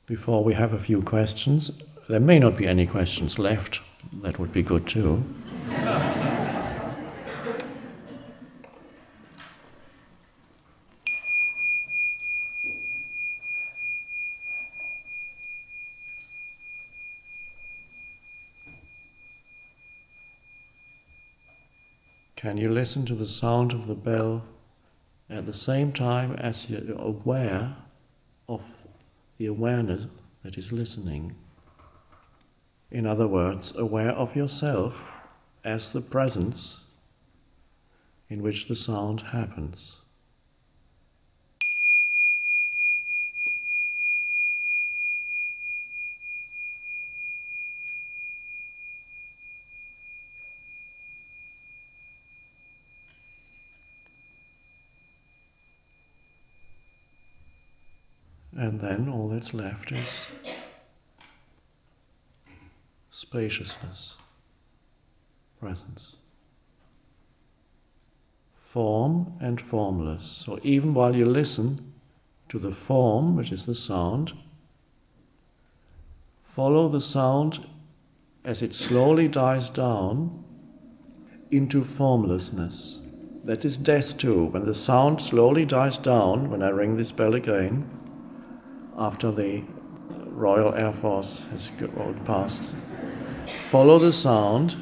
Before we have a few questions, there may not be any questions left. That would be good too. Can you listen to the sound of the bell at the same time as you're aware of the awareness that is listening? In other words, aware of yourself as the presence in which the sound happens. And then all that's left is spaciousness, presence. Form and formless. So even while you listen to the form, which is the sound, follow the sound as it slowly dies down into formlessness. That is death too. When the sound slowly dies down, when I ring this bell again, after the Royal Air Force has gone past, follow the sound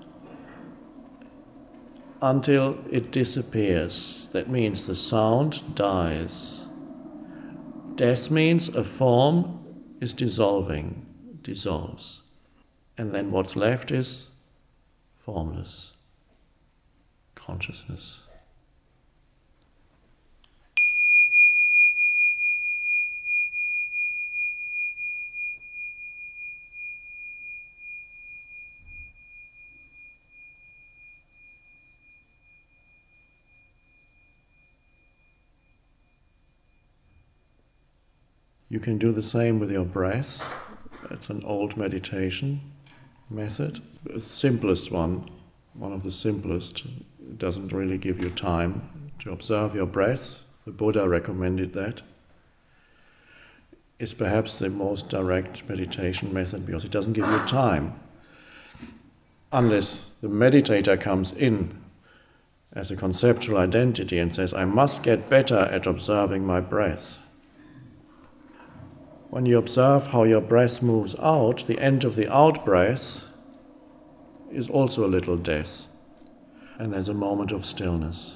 until it disappears. That means the sound dies. Death means a form is dissolving, dissolves. And then what's left is formless consciousness. You can do the same with your breath. It's an old meditation method. The simplest one of the simplest. It doesn't really give you time to observe your breath. The Buddha recommended that. It's perhaps the most direct meditation method because it doesn't give you time. Unless the meditator comes in as a conceptual identity and says, I must get better at observing my breath. When you observe how your breath moves out, the end of the out-breath is also a little death, and there's a moment of stillness.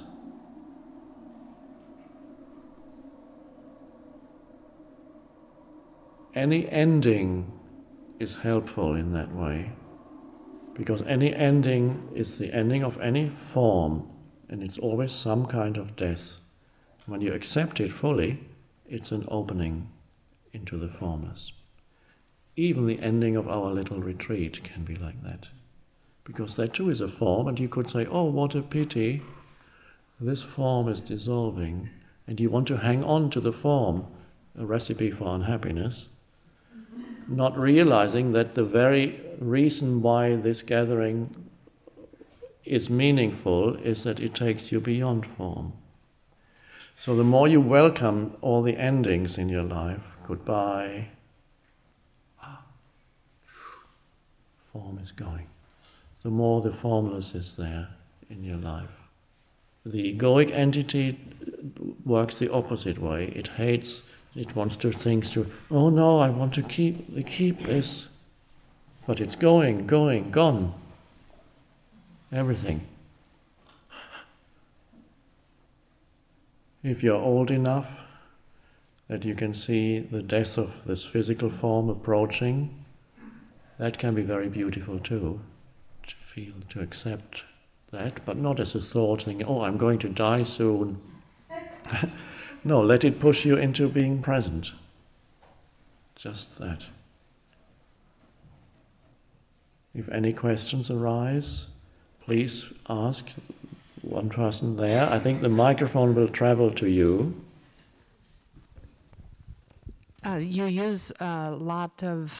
Any ending is helpful in that way, because any ending is the ending of any form, and it's always some kind of death. When you accept it fully, it's an opening into the formless. Even the ending of our little retreat can be like that, because that too is a form, and you could say, oh, what a pity, this form is dissolving, and you want to hang on to the form, a recipe for unhappiness, not realizing that the very reason why this gathering is meaningful is that it takes you beyond form. So the more you welcome all the endings in your life, goodbye, form is going, the more the formless is there in your life. The egoic entity works the opposite way. It hates, it wants to think through, oh no, I want to keep this, but it's going, gone, everything. If you're old enough that you can see the death of this physical form approaching, that can be very beautiful too, to feel, to accept that, but not as a thought, thinking, oh, I'm going to die soon. No, let it push you into being present. Just that. If any questions arise, please ask one person there. I think the microphone will travel to you. You use a lot of